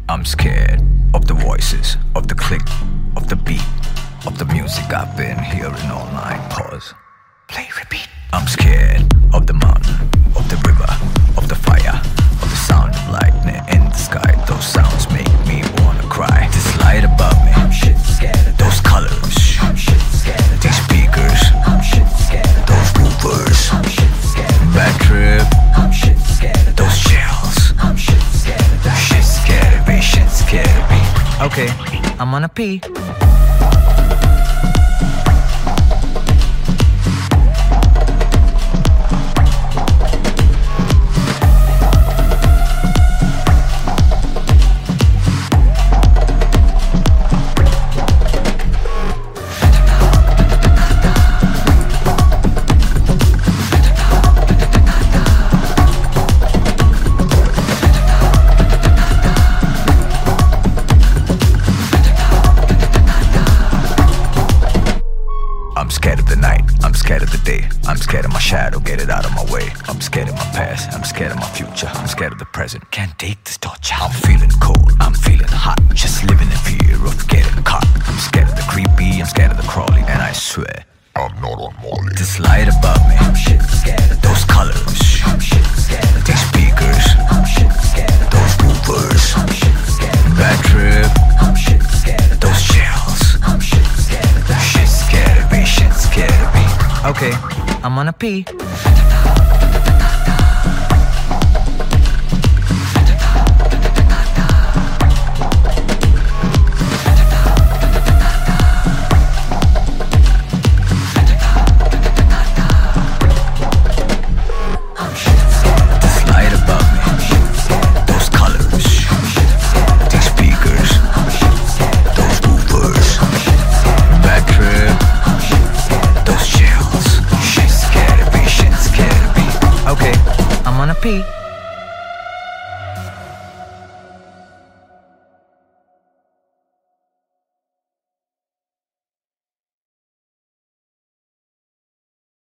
I'm scared of the voices, of the click, of the beat, of the music I've been hearing all night. Pause. Play, repeat. I'm scared of the mountain, of the river, of the fire, of the sound of lightning in the sky. Those sounds make me wanna cry. This light above me, I'm shit scared of those colors, I'm shit scared of these speakers, I'm shit scared of those woofers, I'm shit scared of bad trip, I'm shit scared of those shells, I'm shit scared of that. Shit scared of me, shit scared of me. Okay, I'm gonna pee. I'm scared of the night, I'm scared of the day, I'm scared of my shadow, get it out of my way. I'm scared of my past, I'm scared of my future, I'm scared of the present, can't take this torture. I'm feeling cold, I'm feeling hot, just living in fear of getting caught. I'm scared of the creepy, I'm scared of the crawly, and I swear I'm not on Molly. This light above me, I'm shit scared of those colors, I'm shit scared of these speakers, I'm shit scared of those woofers, I'm shit scared of bad trip, I'm shit scared of those shells, I'm shit scared of that. Shit scared of me, shit scared of me. Okay, I'm gonna pee. Pee.